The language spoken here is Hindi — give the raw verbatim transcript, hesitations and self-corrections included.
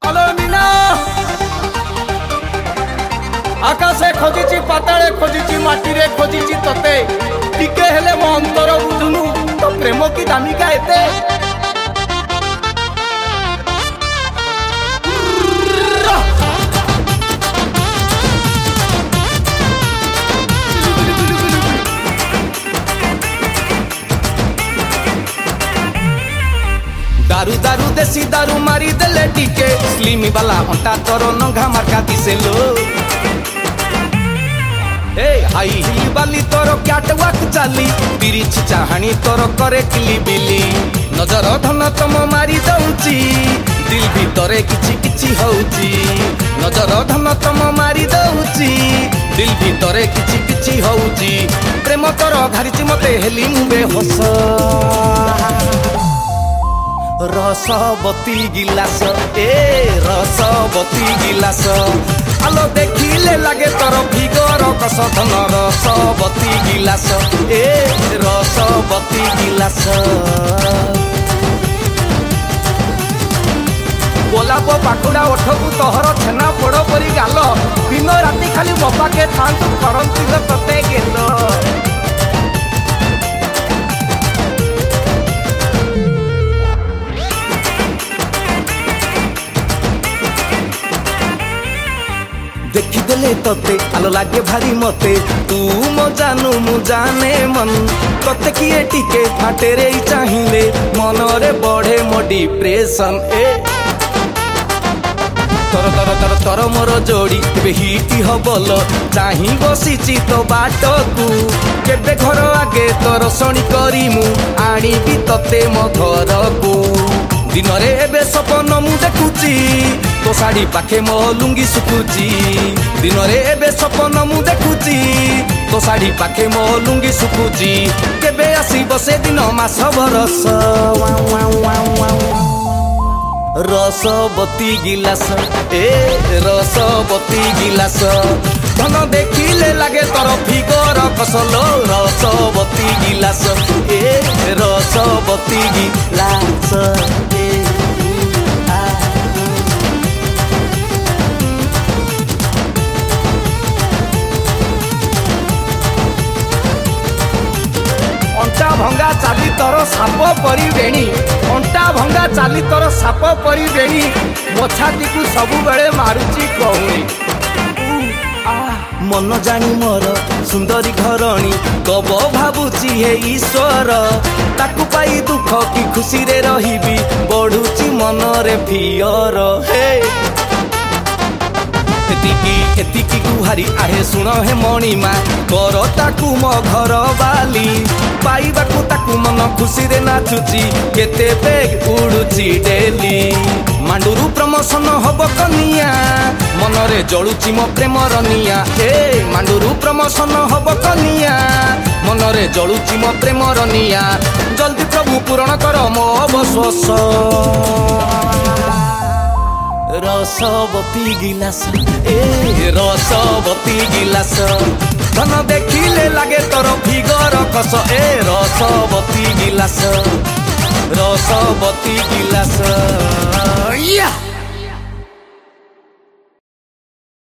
हेलो मीना आकाशे खोजिची पाताळे खोजिची माटीरे खोजिची तोते टिके हेले मो अंतर बुझुनु तो प्रेम की दामिका एते दारू दारू देसी दारू मारी देले टिके स्लिमी वाला अंटा तोर नंगा मार्का दिसेलो ए हाई हिली वाली तोर क्याट वाक चाली बिरिछ चाहानी तोर करे किली बिली नजर धन तम मारी दउची दिल भीतरे किछि किछि होउची नजर धन तम मारी दउची दिल भीतरे किछि किछि होउची प्रेम तोर घारिछि मते हेली मुबे हस रसवती गिलास ए रसवती गिलास आलो देखिले लागे तोर फिगर कसधन रसवती गिलास ए रसवती गिलास गोलाप पाखुड़ा ओठकू तोहर छेना पोड़ परी गाल दिन राति खाली मो पाखे थांतु करंती तते गेल देखिदेले तते आलो लागे भारी मते तू मो जानू मु जाने मन तते किए टिके फाटे रे चाहिए मन रे बढ़े मो डिप्रेशन ए तर तर तर तर मोर जोड़ी केबे हिटी हबल चाही बसिची तो बाट को केबे घर आगे तोर सणी करी मु आनी भी तते मो घर को दिन रे एबे सपन मु देखुची तो साड़ी पाखे मो लुंगी सुखुची दिन रे एबे सपन मु देखुची तो साड़ी पाखे मो लुंगी सुखुची केबे आसी बसे दिन मास बरस रसवती गिलास ए रसवती गिलास धन देखिले लागे तोर फिगर कसल रसवती गिलास ए रसवती गिलास ए अंटा भंगा चाली तोर साप परी बेणी अंटा भंगा चाली तोर साप परी बेणी मोछाती को सबु बेले मारुची कहूनी मन जानी मोर सुंदरी घरणी कब भाबुची हे ईश्वर ताकू पाई दुख की खुशी रे रहिबी बढ़ुची मन रे फियर हे एतिकी एतिकी गुहारी आहे सुन हे मणिमा कर ताकू मो घर बाली पाइबाकू ताकू मन खुशी रे नाचुची केते बेग उड़ुची डेली मांडुरु प्रमोशन हब कनिया मन रे जळुची मो प्रेम रनिया ए मांडुरु प्रमोशन हब कनिया मन रे जळुची मो प्रेम रनिया जल्दी प्रभु पूर्ण कर मो अवश्वास रसवती गिलास ए रसवती गिलास धन देखिले लागे तोर फिगर कस ए रसवती गिलास रसवती गिलास या